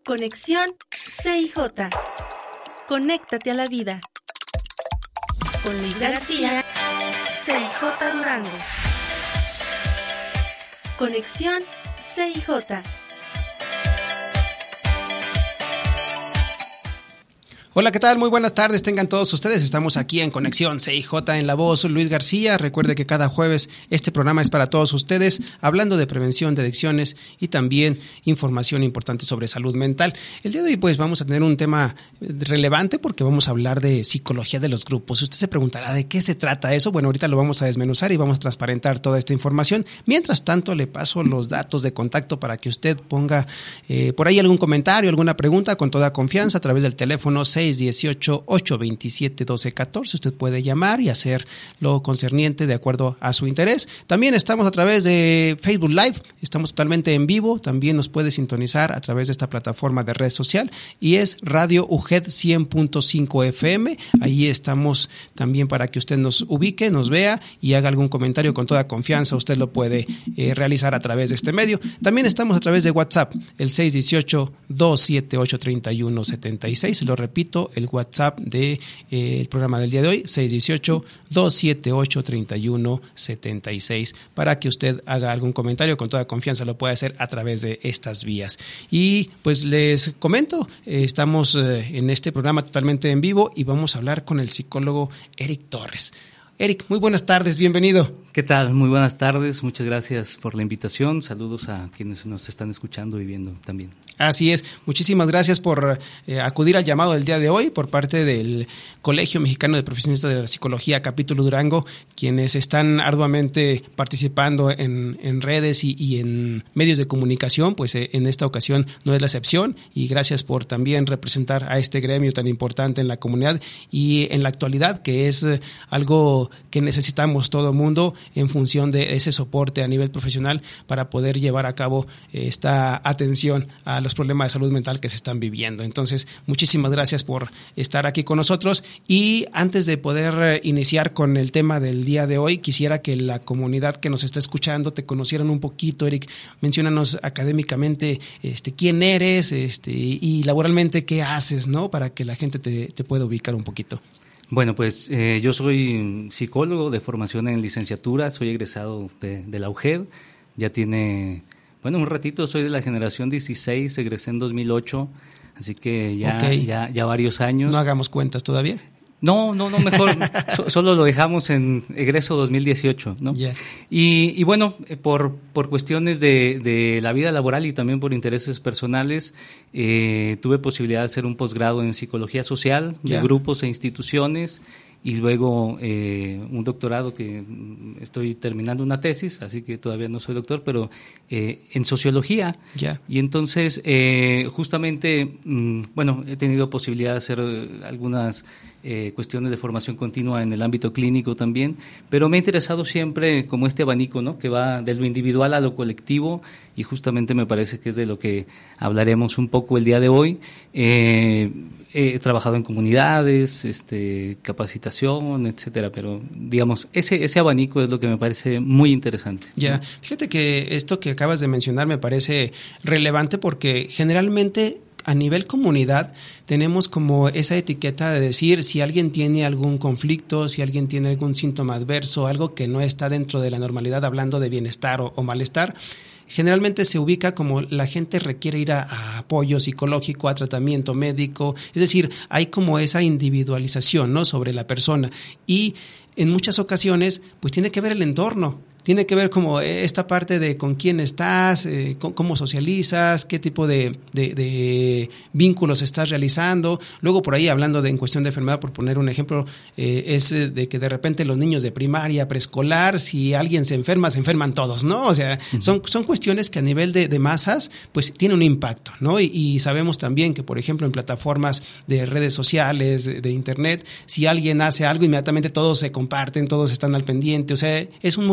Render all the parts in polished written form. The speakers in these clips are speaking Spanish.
Conexión CIJ. Conéctate a la vida. Con Luis García, CIJ Durango. Conexión CIJ. Hola, ¿qué tal? Muy buenas tardes, tengan todos ustedes. Estamos aquí en Conexión CIJ en la voz Luis García. Recuerde que cada jueves este programa es para todos ustedes, hablando de prevención de adicciones y también información importante sobre salud mental. El día de hoy pues vamos a tener un tema relevante porque vamos a hablar de psicología de los grupos. Usted se preguntará ¿de qué se trata eso? Bueno, ahorita lo vamos a desmenuzar y vamos a transparentar toda esta información. Mientras tanto, le paso los datos de contacto para que usted ponga por ahí algún comentario, alguna pregunta con toda confianza a través del teléfono 618-827-1214. Usted puede llamar y hacer lo concerniente de acuerdo a su interés. También estamos a través de Facebook Live, estamos totalmente en vivo. También nos puede sintonizar a través de esta plataforma de red social y es Radio UGED 100.5 FM. Ahí estamos también para que usted nos ubique, nos vea y haga algún comentario con toda confianza. Usted lo puede realizar a través de este medio. También estamos a través de WhatsApp, el 618-278-3176. Se lo repito, el WhatsApp del programa del día de hoy, 618-278-3176, para que usted haga algún comentario con toda confianza. Lo puede hacer a través de estas vías. Y pues les comento, estamos en este programa totalmente en vivo y vamos a hablar con el psicólogo Eric Torres. Eric, muy buenas tardes, bienvenido. ¿Qué tal? Muy buenas tardes, muchas gracias por la invitación. Saludos a quienes nos están escuchando y viendo también. Así es, muchísimas gracias por acudir al llamado del día de hoy por parte del Colegio Mexicano de Profesionistas de la Psicología, capítulo Durango, quienes están arduamente participando en redes y en medios de comunicación. Pues en esta ocasión no es la excepción, y gracias por también representar a este gremio tan importante en la comunidad y en la actualidad, que es algo que necesitamos todo mundo en función de ese soporte a nivel profesional para poder llevar a cabo esta atención a los problemas de salud mental que se están viviendo. Entonces, muchísimas gracias por estar aquí con nosotros. Y antes de poder iniciar con el tema del día de hoy, quisiera que la comunidad que nos está escuchando te conocieran un poquito. Eric, menciónanos académicamente quién eres y laboralmente qué haces, ¿no? Para que la gente te pueda ubicar un poquito. Bueno, pues yo soy psicólogo de formación en licenciatura, soy egresado de la UGED, ya tiene, un ratito, soy de la generación 16, egresé en 2008, así que ya varios años. ¿No hagamos cuentas todavía? No, mejor solo lo dejamos en egreso 2018, ¿no? Yeah. Y bueno, por cuestiones de la vida laboral y también por intereses personales, tuve posibilidad de hacer un posgrado en psicología social, de grupos e instituciones, y luego un doctorado que estoy terminando una tesis, así que todavía no soy doctor, pero en sociología. Yeah. Y entonces, justamente, he tenido posibilidad de hacer algunas cuestiones de formación continua en el ámbito clínico también, pero me ha interesado siempre como este abanico, ¿no? Que va de lo individual a lo colectivo, y justamente me parece que es de lo que hablaremos un poco el día de hoy. He trabajado en comunidades, capacitación, etcétera, pero digamos, ese abanico es lo que me parece muy interesante. Ya, fíjate que esto que acabas de mencionar me parece relevante porque generalmente a nivel comunidad tenemos como esa etiqueta de decir si alguien tiene algún conflicto, si alguien tiene algún síntoma adverso, algo que no está dentro de la normalidad, hablando de bienestar o malestar. Generalmente se ubica como la gente requiere ir a apoyo psicológico, a tratamiento médico, es decir, hay como esa individualización, ¿no?, sobre la persona, y en muchas ocasiones pues tiene que ver el entorno. Tiene que ver como esta parte de con quién estás, cómo socializas, qué tipo de vínculos estás realizando. Luego por ahí hablando en cuestión de enfermedad, por poner un ejemplo, es de que de repente los niños de primaria, preescolar, si alguien se enferman todos, ¿no? O sea, son cuestiones que a nivel de masas pues tienen un impacto, ¿no? Y sabemos también que, por ejemplo, en plataformas de redes sociales, de internet, si alguien hace algo, inmediatamente todos se comparten, todos están al pendiente. O sea, es un movimiento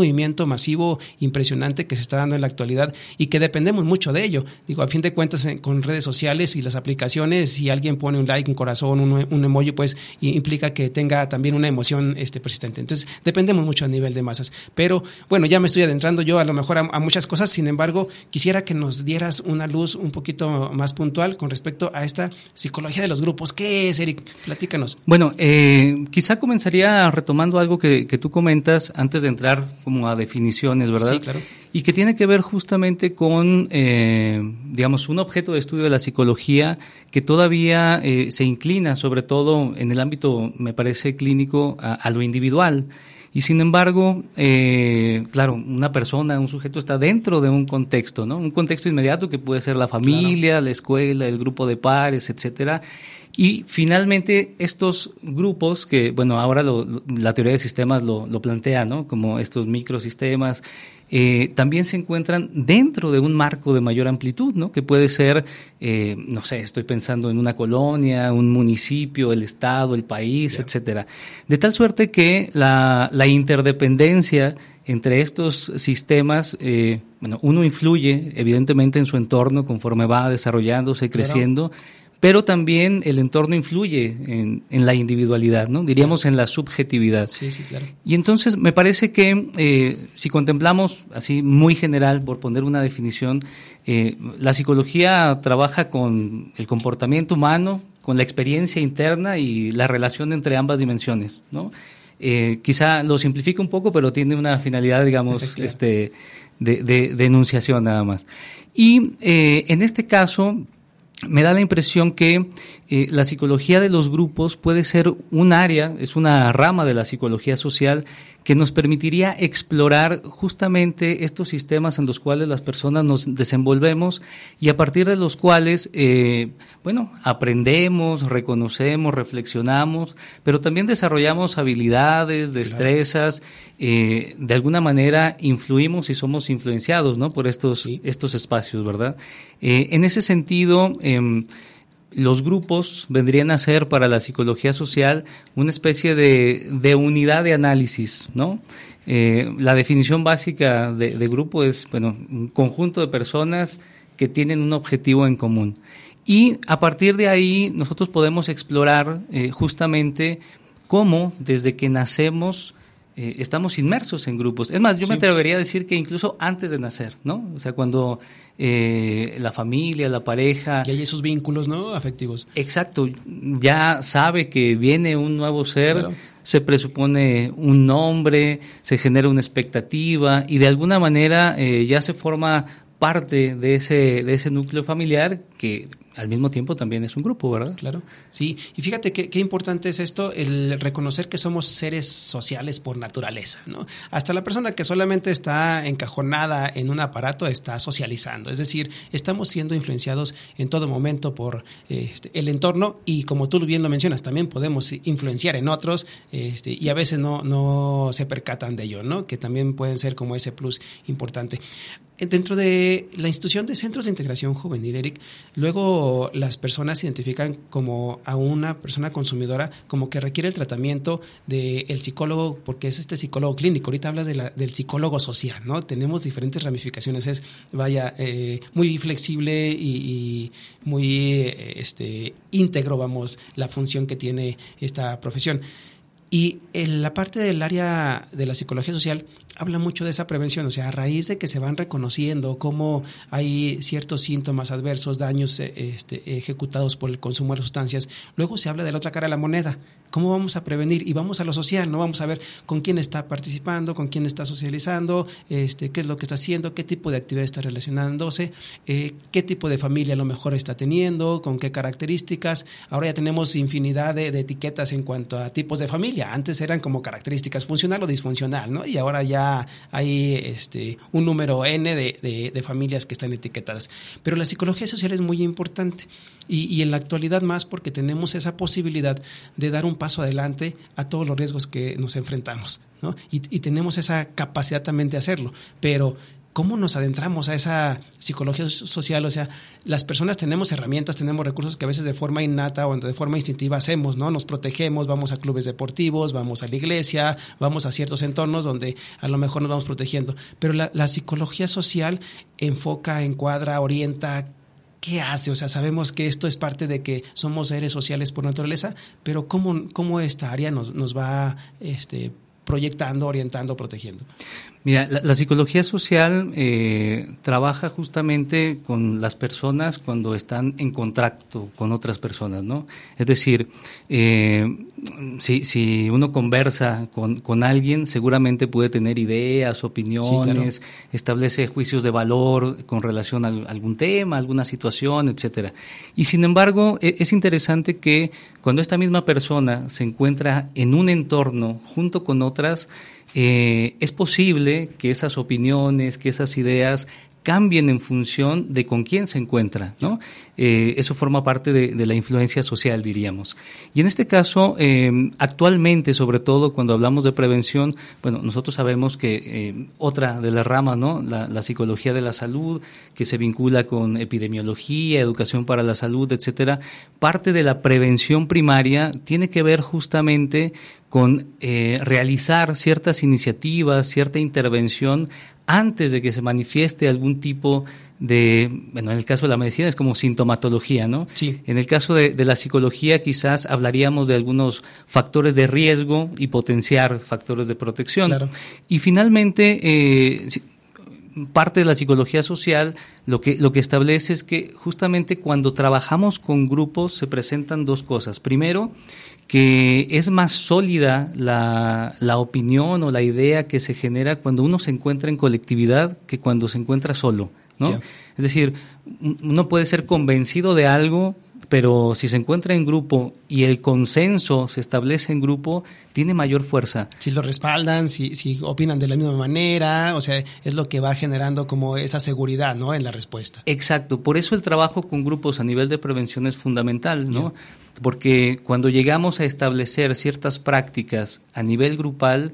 crecimiento masivo impresionante que se está dando en la actualidad y que dependemos mucho de ello. Digo, a fin de cuentas, con redes sociales y las aplicaciones, si alguien pone un like, un corazón, un emoji, pues implica que tenga también una emoción persistente. Entonces, dependemos mucho a nivel de masas. Pero, bueno, ya me estoy adentrando yo a lo mejor a muchas cosas. Sin embargo, quisiera que nos dieras una luz un poquito más puntual con respecto a esta psicología de los grupos. ¿Qué es, Eric? Platícanos. Bueno, quizá comenzaría retomando algo que tú comentas antes de entrar como a definiciones, ¿verdad? Sí, claro. Y que tiene que ver justamente con, digamos, un objeto de estudio de la psicología que todavía se inclina, sobre todo en el ámbito, me parece, clínico, a lo individual. Y sin embargo, claro, una persona, un sujeto está dentro de un contexto, ¿no? Un contexto inmediato que puede ser la familia, claro, la escuela, el grupo de pares, etcétera. Y finalmente estos grupos que, bueno, ahora la teoría de sistemas lo plantea, ¿no? Como estos microsistemas, también se encuentran dentro de un marco de mayor amplitud, ¿no? Que puede ser, no sé, estoy pensando en una colonia, un municipio, el estado, el país, etcétera. De tal suerte que la interdependencia entre estos sistemas, bueno, uno influye evidentemente en su entorno conforme va desarrollándose, creciendo, claro, pero también el entorno influye en la individualidad, ¿no? Diríamos, claro, en la subjetividad. Sí, claro. Y entonces me parece que si contemplamos así muy general, por poner una definición, la psicología trabaja con el comportamiento humano, con la experiencia interna y la relación entre ambas dimensiones, ¿no? Quizá lo simplifico un poco, pero tiene una finalidad, digamos, claro, de enunciación nada más. Y en este caso me da la impresión que la psicología de los grupos puede ser un área, es una rama de la psicología social que nos permitiría explorar justamente estos sistemas en los cuales las personas nos desenvolvemos y a partir de los cuales, bueno, aprendemos, reconocemos, reflexionamos, pero también desarrollamos habilidades, destrezas, de alguna manera influimos y somos influenciados, ¿no? Por estos espacios, ¿verdad? En ese sentido, los grupos vendrían a ser para la psicología social una especie de unidad de análisis, ¿no? La definición básica de grupo es, bueno, un conjunto de personas que tienen un objetivo en común. Y a partir de ahí nosotros podemos explorar justamente cómo desde que nacemos estamos inmersos en grupos. Es más, yo me atrevería a decir que incluso antes de nacer, ¿no? O sea, cuando la familia, la pareja... Y hay esos vínculos, ¿no? Afectivos. Exacto. Ya sabe que viene un nuevo ser, claro, se presupone un nombre, se genera una expectativa y de alguna manera ya se forma parte de ese núcleo familiar que al mismo tiempo también es un grupo, ¿verdad? Claro, sí. Y fíjate qué importante es esto, el reconocer que somos seres sociales por naturaleza, ¿no? Hasta la persona que solamente está encajonada en un aparato está socializando. Es decir, estamos siendo influenciados en todo momento por el entorno y como tú bien lo mencionas, también podemos influenciar en otros y a veces no se percatan de ello, ¿no? Que también pueden ser como ese plus importante. Dentro de la institución de centros de integración juvenil, Eric, luego las personas identifican como a una persona consumidora como que requiere el tratamiento del psicólogo, porque es psicólogo clínico. Ahorita hablas del psicólogo social, ¿no? Tenemos diferentes ramificaciones, es muy flexible y muy íntegro, vamos, la función que tiene esta profesión. Y en la parte del área de la psicología social habla mucho de esa prevención, o sea, a raíz de que se van reconociendo cómo hay ciertos síntomas adversos, daños ejecutados por el consumo de sustancias, luego se habla de la otra cara de la moneda. ¿Cómo vamos a prevenir? Y vamos a lo social, ¿no? Vamos a ver con quién está participando, con quién está socializando, qué es lo que está haciendo, qué tipo de actividad está relacionándose, qué tipo de familia a lo mejor está teniendo, con qué características. Ahora ya tenemos infinidad de etiquetas en cuanto a tipos de familia. Antes eran como características funcional o disfuncional, ¿no? Y ahora ya hay un número N de familias que están etiquetadas. Pero la psicología social es muy importante y en la actualidad más porque tenemos esa posibilidad de dar un paso adelante a todos los riesgos que nos enfrentamos, ¿no? Y tenemos esa capacidad también de hacerlo, pero ¿cómo nos adentramos a esa psicología social? O sea, las personas tenemos herramientas, tenemos recursos que a veces de forma innata o de forma instintiva hacemos, ¿no? Nos protegemos, vamos a clubes deportivos, vamos a la iglesia, vamos a ciertos entornos donde a lo mejor nos vamos protegiendo. Pero la psicología social enfoca, encuadra, orienta. ¿Qué hace? O sea, sabemos que esto es parte de que somos seres sociales por naturaleza, pero ¿cómo esta área nos va proyectando, orientando, protegiendo? Mira, la psicología social trabaja justamente con las personas cuando están en contacto con otras personas, ¿no? Es decir, si uno conversa con alguien, seguramente puede tener ideas, opiniones, sí, claro, establece juicios de valor con relación a algún tema, alguna situación, etcétera. Y sin embargo, es interesante que cuando esta misma persona se encuentra en un entorno junto con otras, es posible que esas opiniones, que esas ideas cambien en función de con quién se encuentra, ¿no? Eso forma parte de la influencia social, diríamos. Y en este caso, actualmente, sobre todo cuando hablamos de prevención, bueno, nosotros sabemos que otra de las ramas, ¿no? La psicología de la salud, que se vincula con epidemiología, educación para la salud, etcétera, parte de la prevención primaria tiene que ver justamente con realizar ciertas iniciativas, cierta intervención antes de que se manifieste algún tipo de, bueno, en el caso de la medicina es como sintomatología, ¿no? Sí. En el caso de la psicología quizás hablaríamos de algunos factores de riesgo y potenciar factores de protección. Claro. Y finalmente, parte de la psicología social lo que establece es que justamente cuando trabajamos con grupos se presentan dos cosas. Primero, que es más sólida la opinión o la idea que se genera cuando uno se encuentra en colectividad que cuando se encuentra solo, ¿no? Yeah. Es decir, uno puede ser convencido de algo, pero si se encuentra en grupo y el consenso se establece en grupo, tiene mayor fuerza. Si lo respaldan, si opinan de la misma manera, o sea, es lo que va generando como esa seguridad, ¿no?, en la respuesta. Exacto, por eso el trabajo con grupos a nivel de prevención es fundamental, ¿no? Yeah. Porque cuando llegamos a establecer ciertas prácticas a nivel grupal,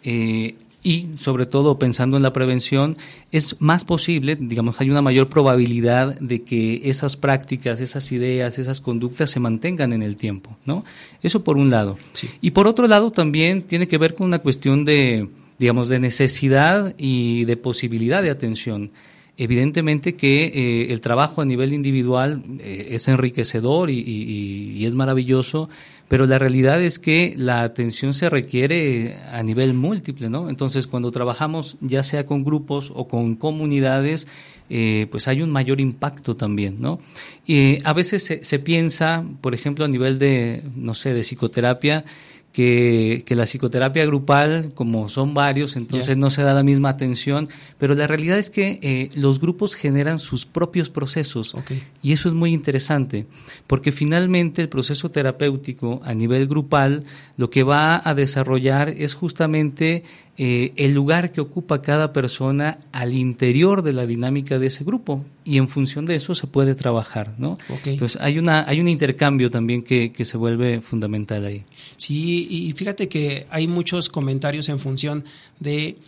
y sobre todo pensando en la prevención, es más posible, digamos, hay una mayor probabilidad de que esas prácticas, esas ideas, esas conductas se mantengan en el tiempo, ¿no? Eso por un lado. Sí. Y por otro lado también tiene que ver con una cuestión de, digamos, de necesidad y de posibilidad de atención. Evidentemente que el trabajo a nivel individual es enriquecedor y es maravilloso, pero la realidad es que la atención se requiere a nivel múltiple, ¿no? Entonces, cuando trabajamos ya sea con grupos o con comunidades, pues hay un mayor impacto también, ¿no? A veces se piensa, por ejemplo, a nivel de, no sé, de psicoterapia, que la psicoterapia grupal, como son varios, entonces no se da la misma atención, pero la realidad es que los grupos generan sus propios procesos. Okay. Y eso es muy interesante, porque finalmente el proceso terapéutico a nivel grupal lo que va a desarrollar es justamente el lugar que ocupa cada persona al interior de la dinámica de ese grupo, y en función de eso se puede trabajar, ¿no? Okay. Entonces hay un intercambio también que se vuelve fundamental ahí. Sí, y fíjate que hay muchos comentarios en función de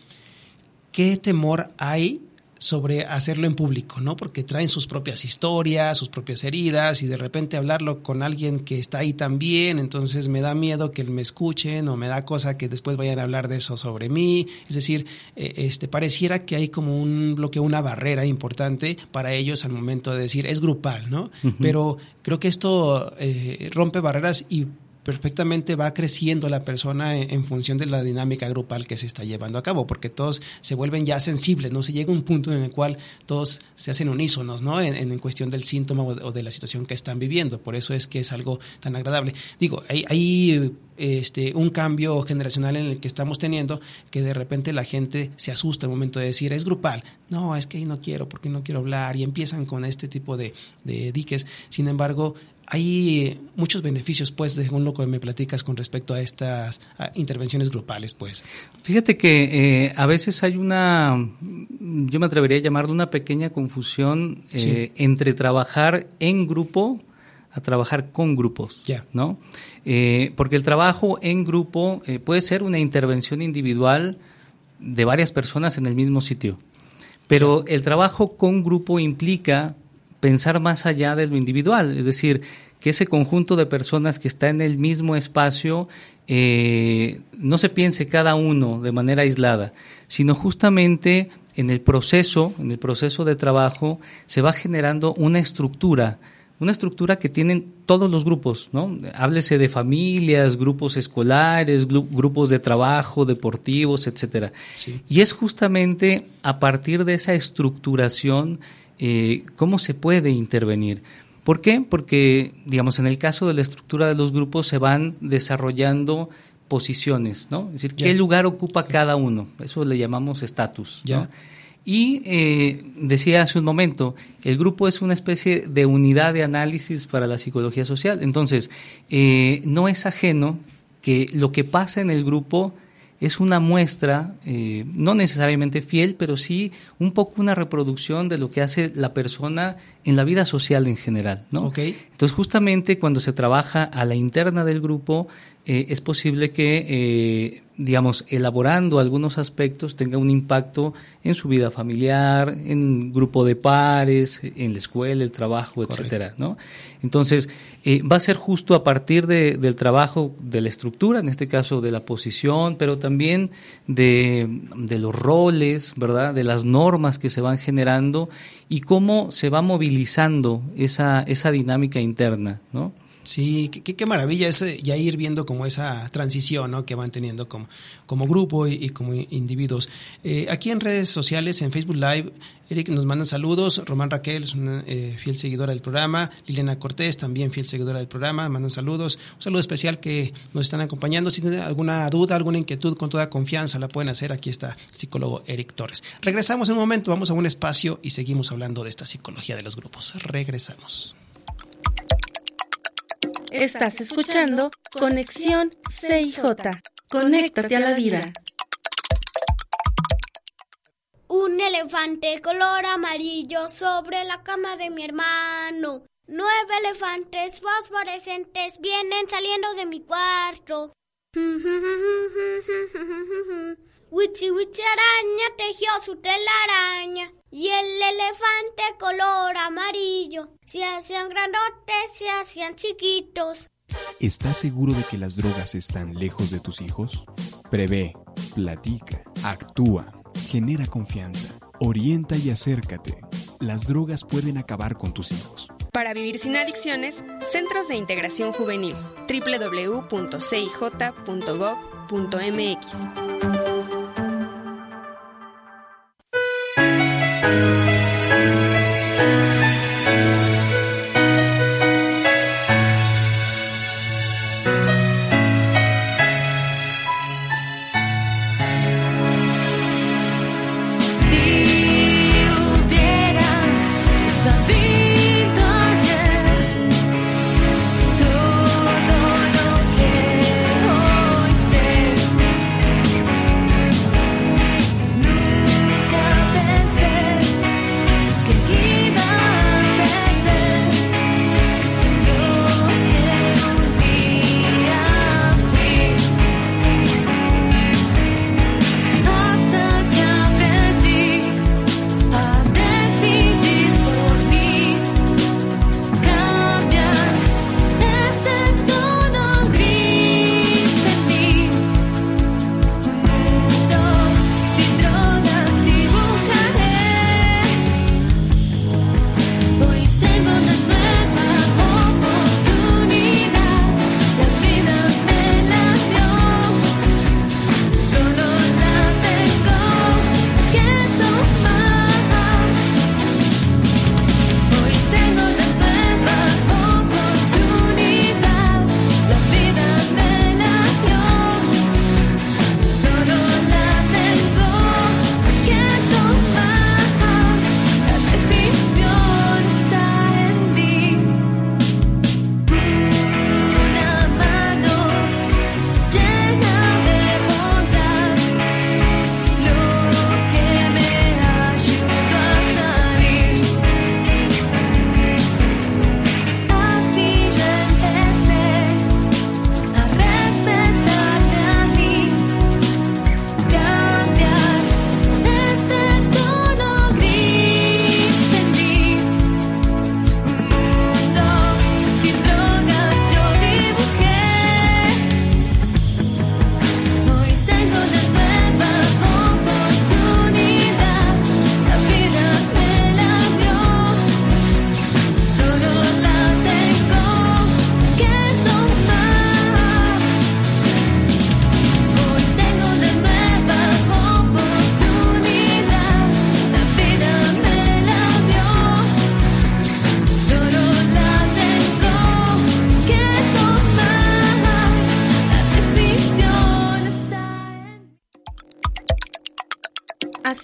qué temor hay sobre hacerlo en público, ¿no? Porque traen sus propias historias, sus propias heridas, y de repente hablarlo con alguien que está ahí también, entonces me da miedo que me escuchen, o me da cosa que después vayan a hablar de eso sobre mí. Es decir, pareciera que hay como un bloqueo, una barrera importante para ellos al momento de decir, es grupal, ¿no? Uh-huh. Pero creo que esto rompe barreras y perfectamente va creciendo la persona en función de la dinámica grupal que se está llevando a cabo, porque todos se vuelven ya sensibles, ¿no? Se llega a un punto en el cual todos se hacen unísonos, ¿no? En cuestión del síntoma o de la situación que están viviendo. Por eso es que es algo tan agradable. Digo, hay un cambio generacional en el que estamos teniendo, que de repente la gente se asusta al momento de decir, es grupal. No, es que no quiero, porque no quiero hablar, y empiezan con este tipo de diques. Sin embargo, hay muchos beneficios, pues, según lo que me platicas con respecto a estas intervenciones grupales, pues. Fíjate que a veces hay yo me atrevería a llamarlo una pequeña confusión entre trabajar en grupo a trabajar con grupos, ¿no? Porque el trabajo en grupo puede ser una intervención individual de varias personas en el mismo sitio. Pero el trabajo con grupo implica pensar más allá de lo individual, es decir, que ese conjunto de personas que está en el mismo espacio no se piense cada uno de manera aislada, sino justamente en el proceso de trabajo se va generando una estructura que tienen todos los grupos, ¿no? Háblese de familias, grupos escolares, grupos de trabajo, deportivos, etcétera. Sí. Y es justamente a partir de esa estructuración cómo se puede intervenir. ¿Por qué? Porque, digamos, en el caso de la estructura de los grupos se van desarrollando posiciones, ¿no? Es decir, ¿qué lugar ocupa cada uno? Eso le llamamos estatus, ¿no? Y decía hace un momento, el grupo es una especie de unidad de análisis para la psicología social. Entonces, no es ajeno que lo que pasa en el grupo es una muestra, no necesariamente fiel, pero sí un poco una reproducción de lo que hace la persona en la vida social en general, ¿no? Okay. Entonces, justamente cuando se trabaja a la interna del grupo, es posible que, digamos, elaborando algunos aspectos tenga un impacto en su vida familiar, en grupo de pares, en la escuela, el trabajo, etcétera, ¿no? Entonces, va a ser justo a partir del trabajo de la estructura, en este caso de la posición, pero también de los roles, ¿verdad?, de las normas que se van generando y cómo se va movilizando esa dinámica interna, ¿no? Sí, qué maravilla es ya ir viendo como esa transición, ¿no?, que van teniendo como grupo y como individuos. Aquí en redes sociales, en Facebook Live, Eric nos manda saludos. Román Raquel es una fiel seguidora del programa. Liliana Cortés, también fiel seguidora del programa, mandan saludos. Un saludo especial que nos están acompañando. Si tienen alguna duda, alguna inquietud, con toda confianza la pueden hacer. Aquí está el psicólogo Eric Torres. Regresamos en un momento, vamos a un espacio y seguimos hablando de esta psicología de los grupos. Regresamos. Estás escuchando Conexión CIJ. Conéctate a la vida. Un elefante color amarillo sobre la cama de mi hermano. 9 elefantes fosforescentes vienen saliendo de mi cuarto. Wichi Wichi araña tejió su telaraña y el elefante color amarillo se hacían grandotes, se hacían chiquitos. ¿Estás seguro de que las drogas están lejos de tus hijos? Prevé, platica, actúa, genera confianza, orienta y acércate. Las drogas pueden acabar con tus hijos. Para vivir sin adicciones, Centros de Integración Juvenil, www.cij.gov.mx.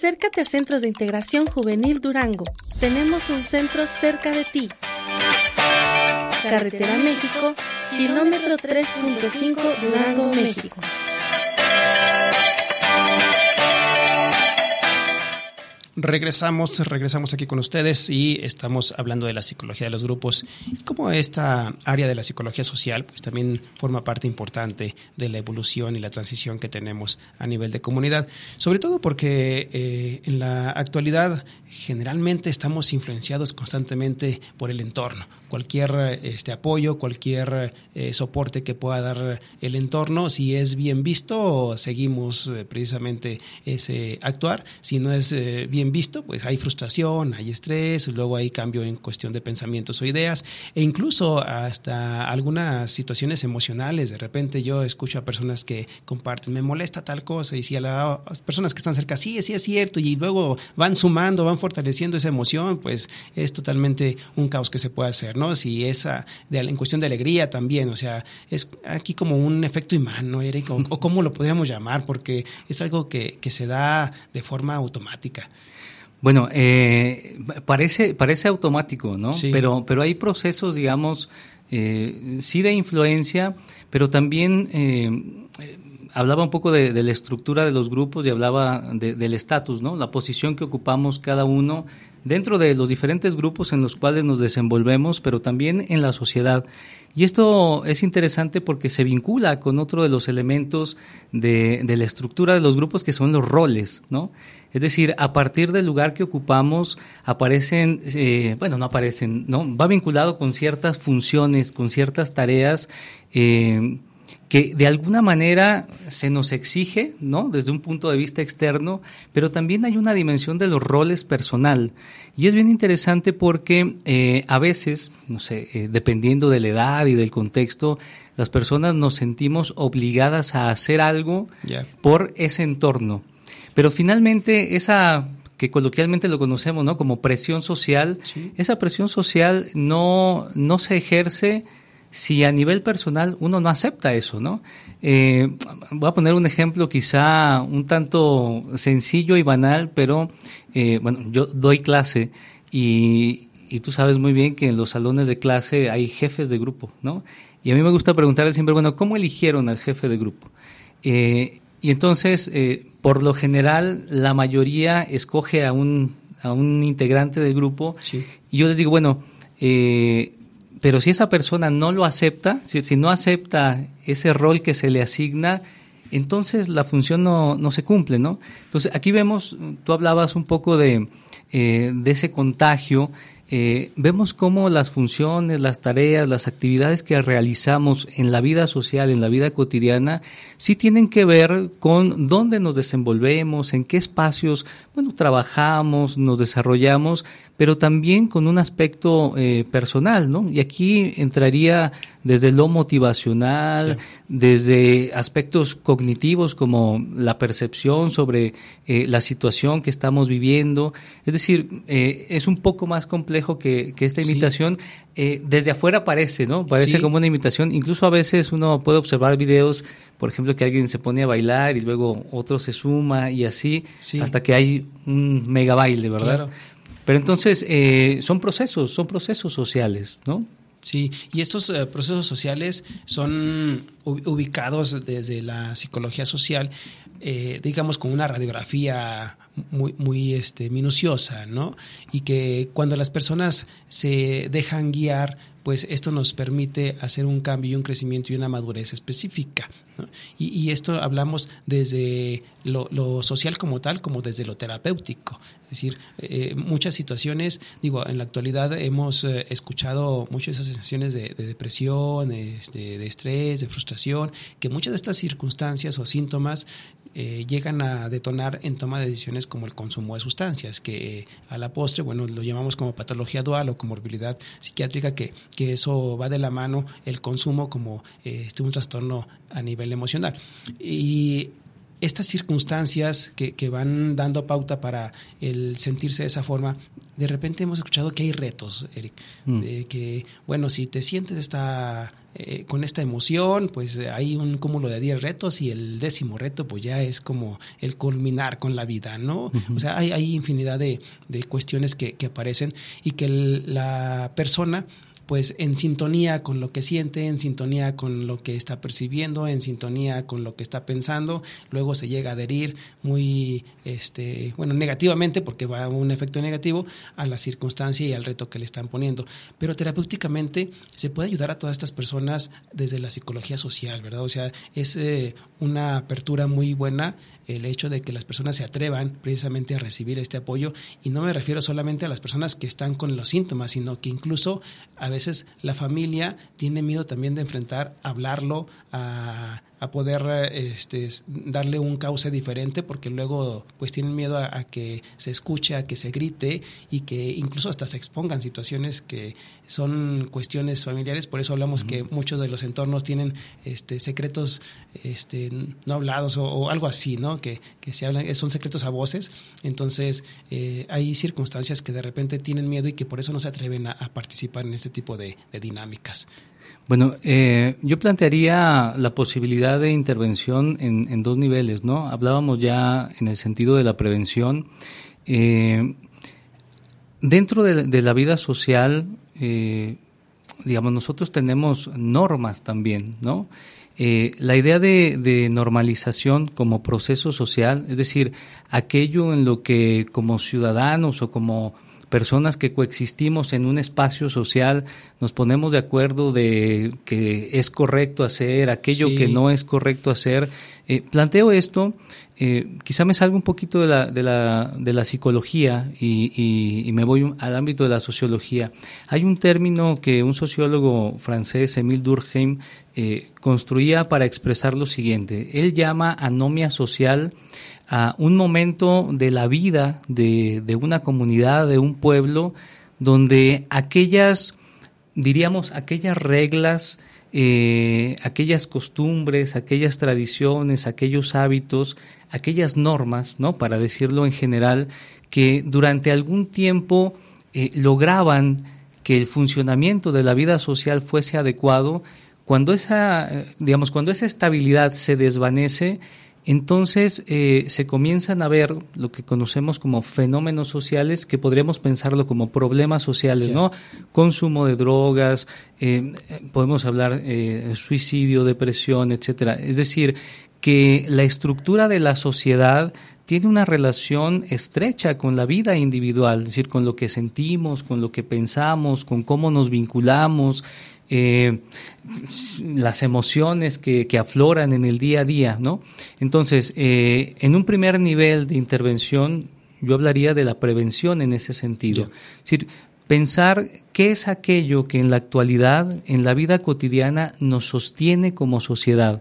Acércate a Centros de Integración Juvenil Durango. Tenemos un centro cerca de ti. Carretera México, kilómetro 3.5, Durango, México. Regresamos aquí con ustedes y estamos hablando de la psicología de los grupos y cómo esta área de la psicología social pues también forma parte importante de la evolución y la transición que tenemos a nivel de comunidad, sobre todo porque en la actualidad generalmente estamos influenciados constantemente por el entorno. Cualquier apoyo, cualquier soporte que pueda dar el entorno, si es bien visto, seguimos precisamente ese actuar. Si no es bien visto, pues hay frustración, hay estrés, luego hay cambio en cuestión de pensamientos o ideas, e incluso hasta algunas situaciones emocionales. De repente yo escucho a personas que comparten, me molesta tal cosa, y si a las personas que están cerca, sí es cierto, y luego van sumando, van fortaleciendo esa emoción, pues es totalmente un caos que se puede hacer, ¿no? Si esa en cuestión de alegría también, o sea, es aquí como un efecto imán, ¿no, Eric? O cómo lo podríamos llamar, porque es algo que se da de forma automática. Bueno, parece automático, ¿no? Sí. Pero hay procesos, digamos, sí de influencia, pero también hablaba un poco de la estructura de los grupos y hablaba del estatus, ¿no? La posición que ocupamos cada uno dentro de los diferentes grupos en los cuales nos desenvolvemos, pero también en la sociedad. Y esto es interesante porque se vincula con otro de los elementos de la estructura de los grupos, que son los roles, ¿no? Es decir, a partir del lugar que ocupamos aparecen, no aparecen, ¿no? Va vinculado con ciertas funciones, con ciertas tareas que de alguna manera se nos exige, ¿no? Desde un punto de vista externo, pero también hay una dimensión de los roles personal. Y es bien interesante porque a veces, no sé, dependiendo de la edad y del contexto, las personas nos sentimos obligadas a hacer algo por ese entorno. Pero finalmente esa, que coloquialmente lo conocemos, ¿no? Como presión social, sí. Esa presión social no se ejerce si a nivel personal uno no acepta eso, ¿no? Voy a poner un ejemplo quizá un tanto sencillo y banal, pero yo doy clase y tú sabes muy bien que en los salones de clase hay jefes de grupo, ¿no? Y a mí me gusta preguntarle siempre, ¿cómo eligieron al jefe de grupo? Y entonces, por lo general, la mayoría escoge a un integrante del grupo, sí. Y yo les digo, pero si esa persona no lo acepta, si no acepta ese rol que se le asigna, entonces la función no se cumple, ¿no? Entonces aquí vemos, tú hablabas un poco de ese contagio, vemos cómo las funciones, las tareas, las actividades que realizamos en la vida social, en la vida cotidiana, sí tienen que ver con dónde nos desenvolvemos, en qué espacios, trabajamos, nos desarrollamos, pero también con un aspecto personal, ¿no? Y aquí entraría desde lo motivacional, sí. Desde aspectos cognitivos como la percepción sobre la situación que estamos viviendo. Es decir, es un poco más complejo que esta imitación. Sí. Desde afuera parece, ¿no? Parece sí. Como una imitación. Incluso a veces uno puede observar videos, por ejemplo, que alguien se pone a bailar y luego otro se suma y así, sí. Hasta que hay un mega baile, ¿verdad? Claro. Pero entonces son procesos sociales, ¿no? Sí, y estos procesos sociales son ubicados desde la psicología social, digamos, con una radiografía muy minuciosa, ¿no? Y que cuando las personas se dejan guiar, pues esto nos permite hacer un cambio y un crecimiento y una madurez específica, ¿no? Y esto hablamos desde lo social como tal, como desde lo terapéutico. Es decir, muchas situaciones, en la actualidad hemos escuchado muchas de esas sensaciones de depresión, de estrés, de frustración, que muchas de estas circunstancias o síntomas llegan a detonar en toma de decisiones como el consumo de sustancias, que a la postre, lo llamamos como patología dual o comorbilidad psiquiátrica, que eso va de la mano el consumo como un trastorno a nivel emocional. Y estas circunstancias que van dando pauta para el sentirse de esa forma, de repente hemos escuchado que hay retos, Eric, de que, bueno, si te sientes con esta emoción, pues hay un cúmulo de 10 retos y el 10º reto pues ya es como el culminar con la vida, ¿no? O sea, hay infinidad de cuestiones que aparecen y que la persona pues en sintonía con lo que siente, en sintonía con lo que está percibiendo, en sintonía con lo que está pensando, luego se llega a adherir muy, negativamente, porque va a un efecto negativo a la circunstancia y al reto que le están poniendo. Pero terapéuticamente se puede ayudar a todas estas personas desde la psicología social, ¿verdad? O sea, es una apertura muy buena el hecho de que las personas se atrevan precisamente a recibir este apoyo, y no me refiero solamente a las personas que están con los síntomas, sino que incluso a veces la familia tiene miedo también de enfrentar, hablarlo, a poder darle un cauce diferente, porque luego pues tienen miedo a que se escuche, a que se grite y que incluso hasta se expongan situaciones que son cuestiones familiares. Por eso hablamos que muchos de los entornos tienen secretos no hablados o algo así, ¿no? Que se hablan, son secretos a voces. Entonces hay circunstancias que de repente tienen miedo y que por eso no se atreven a participar en este tipo de dinámicas. Bueno, yo plantearía la posibilidad de intervención en 2 niveles, ¿no? Hablábamos ya en el sentido de la prevención. Dentro de la vida social, digamos, nosotros tenemos normas también, ¿no? La idea de normalización como proceso social, es decir, aquello en lo que como ciudadanos o como personas que coexistimos en un espacio social nos ponemos de acuerdo de que es correcto hacer, aquello que no es correcto hacer. Planteo esto, quizá me salga un poquito de la psicología y me voy al ámbito de la sociología. Hay un término que un sociólogo francés, Émile Durkheim, construía para expresar lo siguiente. Él llama anomia social a un momento de la vida de una comunidad, de un pueblo, donde aquellas reglas, aquellas costumbres, aquellas tradiciones, aquellos hábitos, aquellas normas, ¿no?, para decirlo en general, que durante algún tiempo lograban que el funcionamiento de la vida social fuese adecuado. Cuando esa estabilidad se desvanece, entonces se comienzan a ver lo que conocemos como fenómenos sociales, que podríamos pensarlo como problemas sociales, ¿no? Consumo de drogas, podemos hablar suicidio, depresión, etcétera. Es decir, que la estructura de la sociedad tiene una relación estrecha con la vida individual, es decir, con lo que sentimos, con lo que pensamos, con cómo nos vinculamos, las emociones que afloran en el día a día, ¿no? Entonces, en un primer nivel de intervención, yo hablaría de la prevención en ese sentido. Es decir, pensar qué es aquello que en la actualidad, en la vida cotidiana, nos sostiene como sociedad.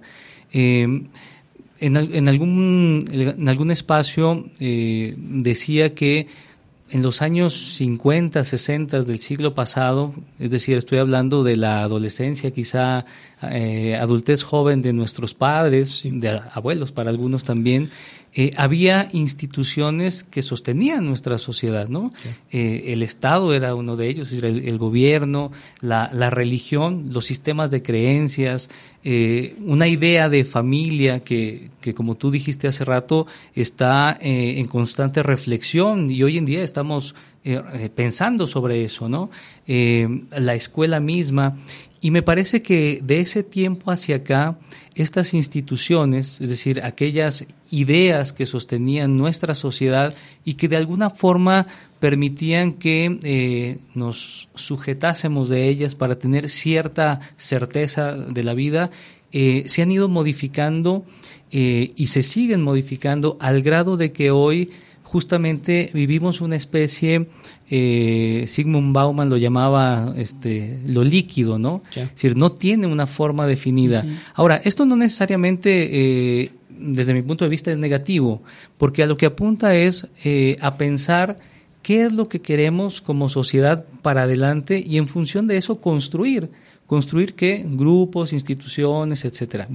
En algún espacio decía que en los años 50, 60 del siglo pasado, es decir, estoy hablando de la adolescencia, quizá adultez joven de nuestros padres, de abuelos para algunos también, había instituciones que sostenían nuestra sociedad, ¿no? El Estado era uno de ellos, es decir, el gobierno, la religión, los sistemas de creencias, una idea de familia que como tú dijiste hace rato, está en constante reflexión, y hoy en día estamos pensando sobre eso, ¿no? La escuela misma. Y me parece que de ese tiempo hacia acá, estas instituciones, es decir, aquellas ideas que sostenían nuestra sociedad y que de alguna forma permitían que nos sujetásemos de ellas para tener cierta certeza de la vida, se han ido modificando y se siguen modificando al grado de que hoy justamente vivimos una especie, Zygmunt Bauman lo llamaba lo líquido, ¿no? Es decir, no tiene una forma definida. Ahora, esto no necesariamente, desde mi punto de vista, es negativo, porque a lo que apunta es a pensar qué es lo que queremos como sociedad para adelante y en función de eso construir ¿qué? Grupos, instituciones, etcétera. Bueno,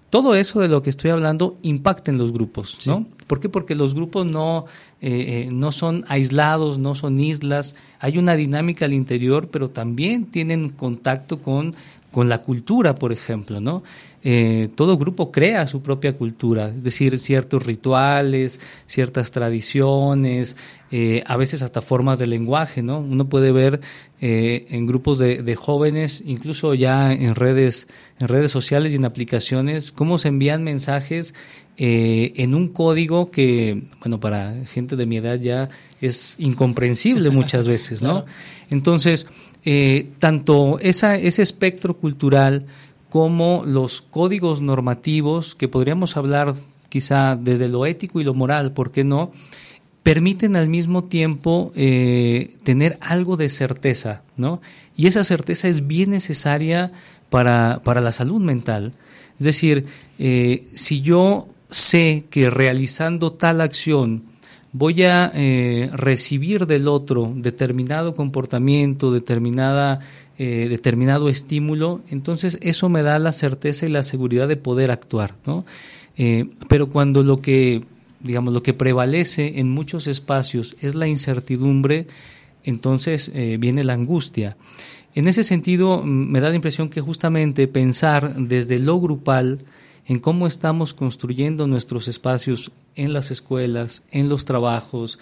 todo eso de lo que estoy hablando impacta en los grupos, Sí. ¿no? ¿Por qué? Porque los grupos no son aislados, no son islas, hay una dinámica al interior, pero también tienen contacto con la cultura, por ejemplo, ¿no? Todo grupo crea su propia cultura, es decir, ciertos rituales, ciertas tradiciones, a veces hasta formas de lenguaje, ¿no? Uno puede ver en grupos de jóvenes, incluso ya en redes sociales y en aplicaciones, cómo se envían mensajes en un código que, bueno, para gente de mi edad ya es incomprensible muchas veces, ¿no? Claro. Entonces, tanto ese espectro cultural como los códigos normativos, que podríamos hablar quizá desde lo ético y lo moral, ¿por qué no?, permiten al mismo tiempo tener algo de certeza, ¿no? Y esa certeza es bien necesaria para la salud mental. Es decir, si yo sé que realizando tal acción voy a recibir del otro determinado comportamiento, determinado estímulo, entonces eso me da la certeza y la seguridad de poder actuar, ¿no? Pero cuando lo que prevalece en muchos espacios es la incertidumbre, entonces viene la angustia. En ese sentido, me da la impresión que justamente pensar desde lo grupal en cómo estamos construyendo nuestros espacios en las escuelas, en los trabajos,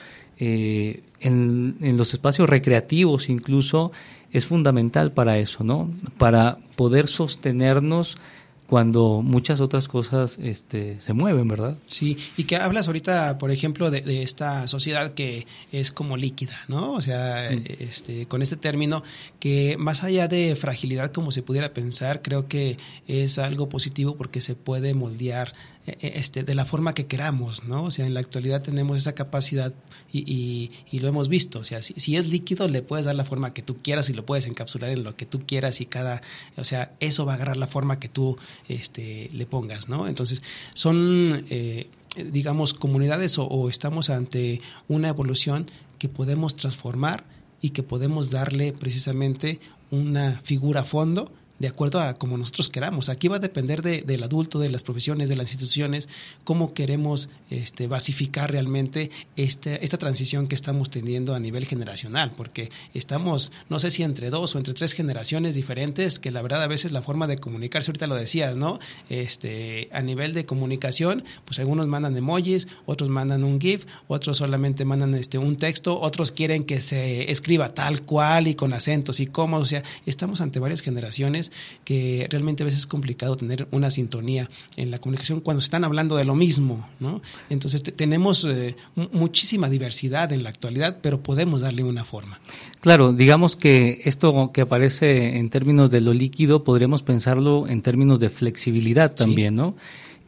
en los espacios recreativos incluso, es fundamental para eso, ¿no? Para poder sostenernos cuando muchas otras cosas se mueven, ¿verdad? Sí, y que hablas ahorita, por ejemplo, de esta sociedad que es como líquida, ¿no? O sea, con este término que más allá de fragilidad como se pudiera pensar, creo que es algo positivo porque se puede moldear de la forma que queramos, ¿no? O sea, en la actualidad tenemos esa capacidad y lo hemos visto. O sea, si es líquido, le puedes dar la forma que tú quieras y lo puedes encapsular en lo que tú quieras y o sea, eso va a agarrar la forma que tú le pongas, ¿no? Entonces, son, digamos, comunidades o estamos ante una evolución que podemos transformar y que podemos darle precisamente una figura a fondo de acuerdo a como nosotros queramos. Aquí va a depender del adulto, de las profesiones, de las instituciones, cómo queremos basificar realmente esta transición que estamos teniendo a nivel generacional, porque estamos, no sé si entre 2 o entre 3 generaciones diferentes, que la verdad a veces la forma de comunicarse, ahorita lo decías, ¿no? A nivel de comunicación, pues algunos mandan emojis, otros mandan un GIF, otros solamente mandan un texto, otros quieren que se escriba tal cual y con acentos y cómo, o sea, estamos ante varias generaciones que realmente a veces es complicado tener una sintonía en la comunicación cuando se están hablando de lo mismo, ¿no? Entonces tenemos muchísima diversidad en la actualidad, pero podemos darle una forma. Claro, digamos que esto que aparece en términos de lo líquido, podríamos pensarlo en términos de flexibilidad también, sí, ¿no?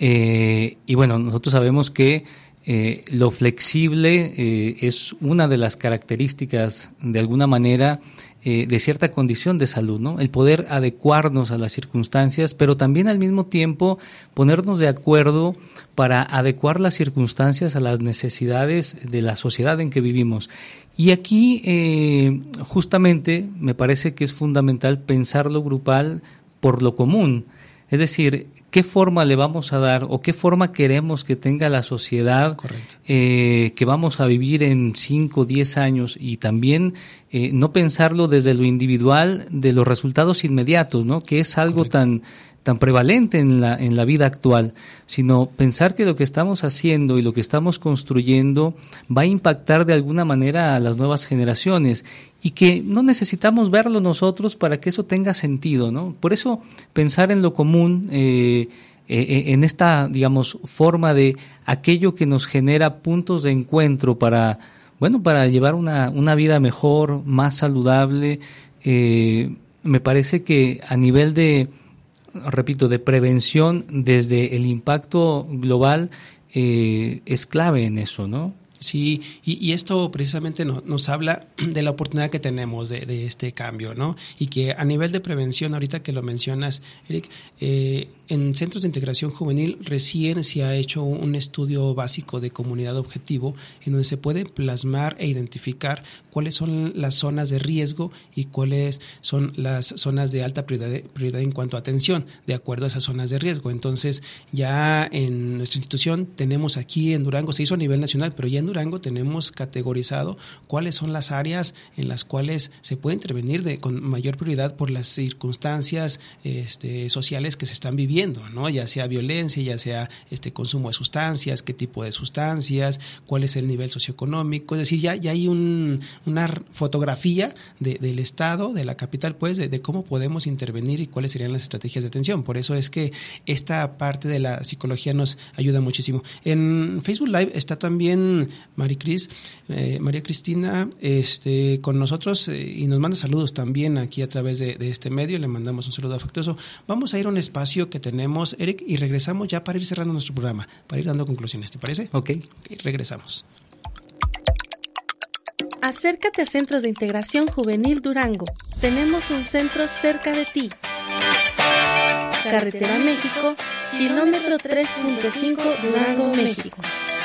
Y bueno, nosotros sabemos que lo flexible es una de las características, de alguna manera, de cierta condición de salud, ¿no? El poder adecuarnos a las circunstancias, pero también al mismo tiempo ponernos de acuerdo para adecuar las circunstancias a las necesidades de la sociedad en que vivimos. Y aquí, justamente, me parece que es fundamental pensar lo grupal por lo común. Es decir, ¿qué forma le vamos a dar o qué forma queremos que tenga la sociedad que vamos a vivir en 5 o 10 años? Y también no pensarlo desde lo individual de los resultados inmediatos, ¿no? Que es algo tan prevalente en la vida actual, sino pensar que lo que estamos haciendo y lo que estamos construyendo va a impactar de alguna manera a las nuevas generaciones y que no necesitamos verlo nosotros para que eso tenga sentido, ¿no? Por eso pensar en lo común, en esta, digamos, forma de aquello que nos genera puntos de encuentro para llevar una vida mejor, más saludable, me parece que a nivel de prevención desde el impacto global es clave en eso, ¿no? Sí, y esto precisamente nos habla de la oportunidad que tenemos de este cambio, ¿no? Y que a nivel de prevención, ahorita que lo mencionas, Eric, en centros de integración juvenil recién se ha hecho un estudio básico de comunidad objetivo en donde se puede plasmar e identificar cuáles son las zonas de riesgo y cuáles son las zonas de alta prioridad en cuanto a atención, de acuerdo a esas zonas de riesgo. Entonces, ya en nuestra institución tenemos aquí en Durango, se hizo a nivel nacional, pero ya en Durango tenemos categorizado cuáles son las áreas en las cuales se puede intervenir con mayor prioridad por las circunstancias sociales que se están viviendo, ¿no? Ya sea violencia, ya sea consumo de sustancias, qué tipo de sustancias, cuál es el nivel socioeconómico, es decir, ya hay una fotografía del estado, de la capital, pues, de cómo podemos intervenir y cuáles serían las estrategias de atención. Por eso es que esta parte de la psicología nos ayuda muchísimo. En Facebook Live está también María Cristina con nosotros y nos manda saludos también aquí a través de este medio. Le mandamos un saludo afectuoso. Vamos a ir a un espacio que tenemos, Eric, y regresamos ya para ir cerrando nuestro programa, para ir dando conclusiones. ¿Te parece? Ok, regresamos. Acércate a Centros de Integración Juvenil Durango. Tenemos un centro cerca de ti. Carretera México, kilómetro 3.5, Durango, México.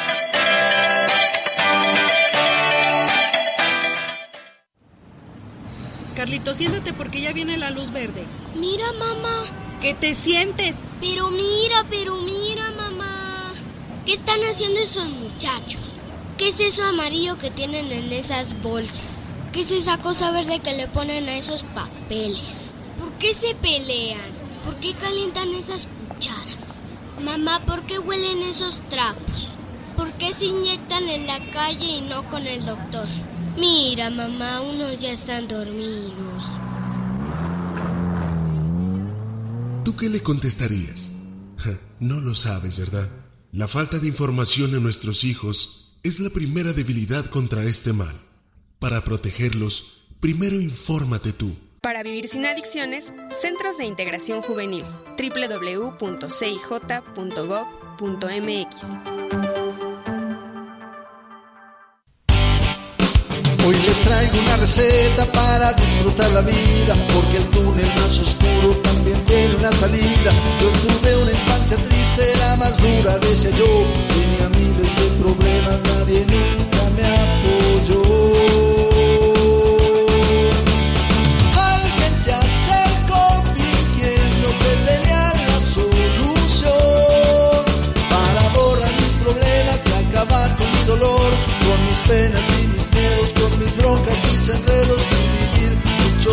Carlito, siéntate porque ya viene la luz verde. Mira, mamá. ¿Qué te sientes? Pero mira, mamá. ¿Qué están haciendo esos muchachos? ¿Qué es eso amarillo que tienen en esas bolsas? ¿Qué es esa cosa verde que le ponen a esos papeles? ¿Por qué se pelean? ¿Por qué calientan esas cucharas? Mamá, ¿por qué huelen esos trapos? ¿Por qué se inyectan en la calle y no con el doctor? Mira, mamá, unos ya están dormidos. ¿Tú qué le contestarías? No lo sabes, ¿verdad? La falta de información en nuestros hijos es la primera debilidad contra este mal. Para protegerlos, primero infórmate tú. Para vivir sin adicciones, Centros de Integración Juvenil, www.cij.gov.mx. Hoy les traigo una receta para disfrutar la vida, porque el túnel más oscuro también tiene una salida. Yo tuve una infancia triste, la más dura, decía yo. Tenía miles de problemas, nadie nunca me apoyó. Alguien se acercó fingiendo que tenía la solución para borrar mis problemas y acabar con mi dolor, con mis penas y mis miedos, con mis broncas, mis enredos, y vivir mucho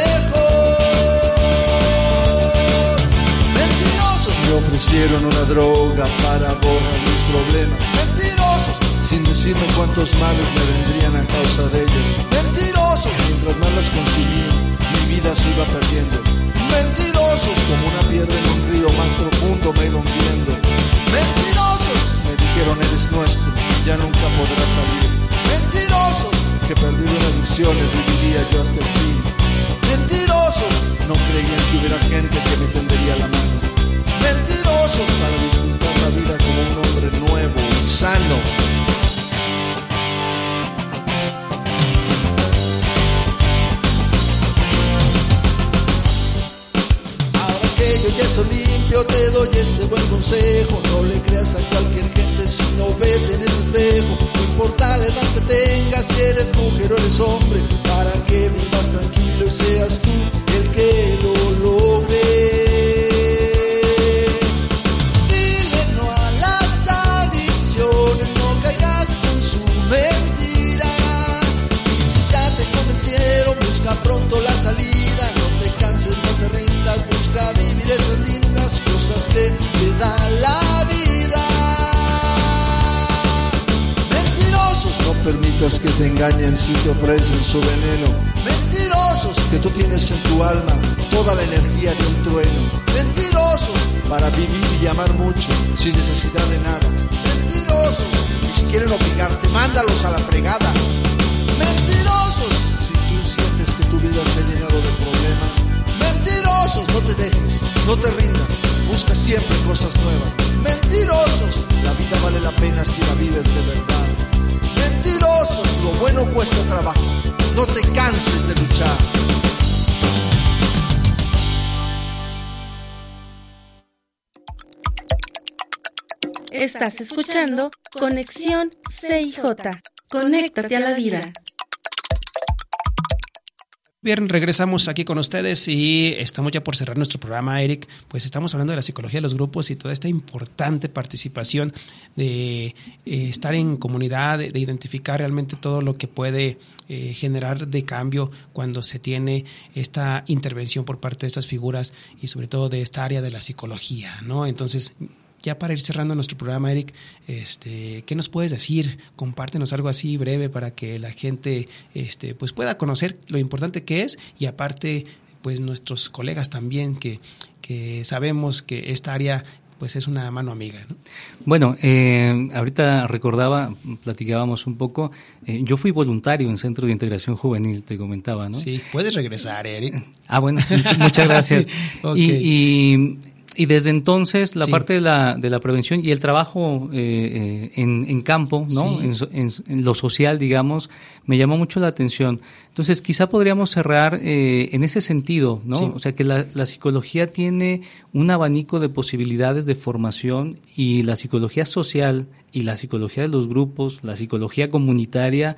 mejor. Mentirosos me ofrecieron una droga para borrar mis problemas. Mentirosos, sin decirme cuántos males me vendrían a causa de ellas. Mentirosos, mientras más las consumía, mi vida se iba perdiendo. Mentirosos, como una piedra en un río más profundo me iba hundiendo. Mentirosos, me dijeron eres nuestro, ya nunca podrás salir. Mentirosos, que perdido en adicciones viviría yo hasta el fin. Mentirosos, no creían que hubiera gente que me tendería la mano. Mentirosos, para disfrutar la vida como un hombre nuevo y sano. Ahora que yo ya estoy limpio, te doy este buen consejo. No le creas a cualquier gente, sino vete en ese espejo. No importa la edad que tengas, si eres mujer o eres hombre, para que vivas tranquilo y seas tú el que lo logre. Dile no a las adicciones, no caigas en su mentira. Y si ya te convencieron, busca pronto la salida. No te canses, no te rindas, busca vivir esas lindas cosas que te da la vida. No permitas que te engañen si te ofrecen su veneno. Mentirosos, que tú tienes en tu alma toda la energía de un trueno. Mentirosos, para vivir y amar mucho sin necesidad de nada. Mentirosos, y si quieren obligarte, mándalos a la fregada. Mentirosos, si tú sientes que tu vida se ha llenado de problemas. Mentirosos, no te dejes, no te rindas, busca siempre cosas nuevas. Mentirosos, la vida vale la pena si la vives de verdad. Estás escuchando Conexión CIJ. Conéctate a la vida. Bien, regresamos aquí con ustedes y estamos ya por cerrar nuestro programa, Eric. Pues estamos hablando de la psicología de los grupos y toda esta importante participación de estar en comunidad, de identificar realmente todo lo que puede generar de cambio cuando se tiene esta intervención por parte de estas figuras y sobre todo de esta área de la psicología, ¿no? Entonces, ya para ir cerrando nuestro programa, Eric, ¿qué nos puedes decir? Compártenos algo así breve para que la gente pues pueda conocer lo importante que es y aparte pues nuestros colegas también que sabemos que esta área pues es una mano amiga, ¿no? Bueno, ahorita platicábamos un poco, yo fui voluntario en Centro de Integración Juvenil, te comentaba, ¿no? Sí, puedes regresar, Eric. Bueno, muchas gracias. Sí, okay. Y desde entonces la parte de la prevención y el trabajo en campo, ¿no? Sí. En lo social, digamos, me llamó mucho la atención. Entonces, quizá podríamos cerrar en ese sentido, ¿no? Sí. O sea, que la psicología tiene un abanico de posibilidades de formación y la psicología social y la psicología de los grupos, la psicología comunitaria,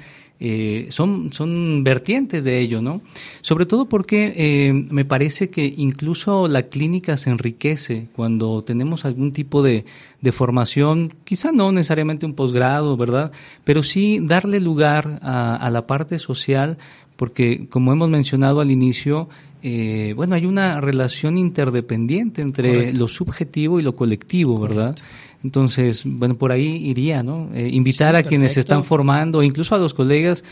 son vertientes de ello, ¿no? Sobre todo porque me parece que incluso la clínica se enriquece cuando tenemos algún tipo de formación, quizá no necesariamente un posgrado, ¿verdad? Pero sí darle lugar a la parte social, porque como hemos mencionado al inicio, hay una relación interdependiente entre Correcto. Lo subjetivo y lo colectivo, ¿verdad? Correcto. Entonces, por ahí iría, ¿no? Invitar a quienes se están formando, incluso a los colegas,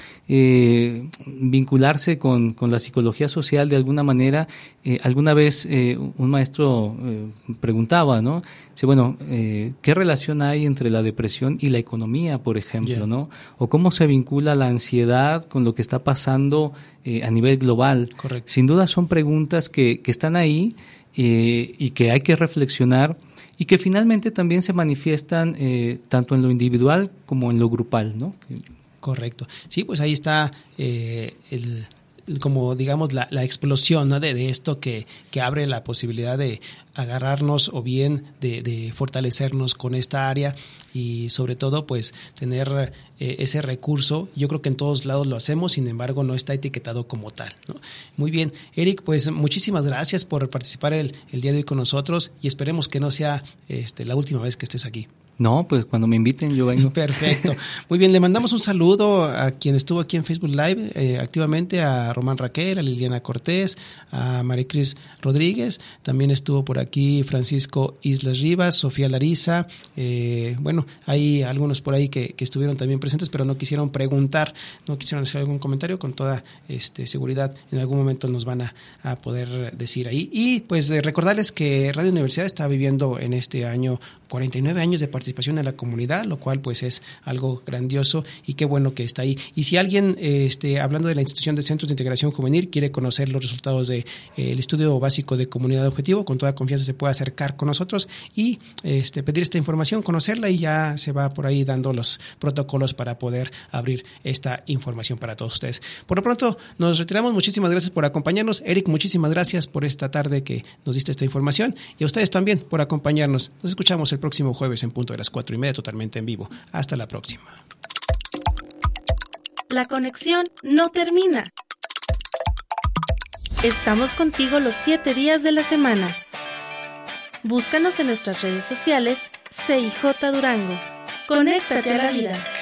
vincularse con la psicología social de alguna manera. Alguna vez un maestro preguntaba, ¿no? ¿Qué relación hay entre la depresión y la economía, por ejemplo, ¿no? O cómo se vincula la ansiedad con lo que está pasando a nivel global. Correcto. Sin duda son preguntas que están ahí y que hay que reflexionar. Y que finalmente también se manifiestan tanto en lo individual como en lo grupal, ¿no? Correcto. Sí, pues ahí está como digamos la explosión, ¿no? de esto que abre la posibilidad de agarrarnos o bien de fortalecernos con esta área y sobre todo pues tener ese recurso. Yo creo que en todos lados lo hacemos, sin embargo no está etiquetado como tal, ¿no? Muy bien, Eric, pues muchísimas gracias por participar el día de hoy con nosotros y esperemos que no sea la última vez que estés aquí. No, pues cuando me inviten yo vengo. Perfecto. Muy bien, le mandamos un saludo a quien estuvo aquí en Facebook Live activamente, a Román Raquel, a Liliana Cortés, a Maricris Rodríguez, también estuvo por aquí Francisco Islas Rivas, Sofía Lariza, hay algunos por ahí que estuvieron también presentes, pero no quisieron preguntar, no quisieron hacer algún comentario, con toda seguridad en algún momento nos van a poder decir ahí. Y pues recordarles que Radio Universidad está viviendo en este año 49 años de participación en la comunidad, lo cual pues es algo grandioso y qué bueno que está ahí. Y si alguien, hablando de la institución de Centros de Integración Juvenil, quiere conocer los resultados del estudio básico de comunidad objetivo, con toda confianza se puede acercar con nosotros y pedir esta información, conocerla y ya se va por ahí dando los protocolos para poder abrir esta información para todos ustedes. Por lo pronto nos retiramos, muchísimas gracias por acompañarnos. Eric, muchísimas gracias por esta tarde que nos diste esta información y a ustedes también por acompañarnos. Nos escuchamos el próximo jueves en punto de las 4:30 totalmente en vivo. Hasta la próxima. La conexión no termina. Estamos contigo los 7 días de la semana. Búscanos en nuestras redes sociales CIJ Durango. Conéctate a la vida.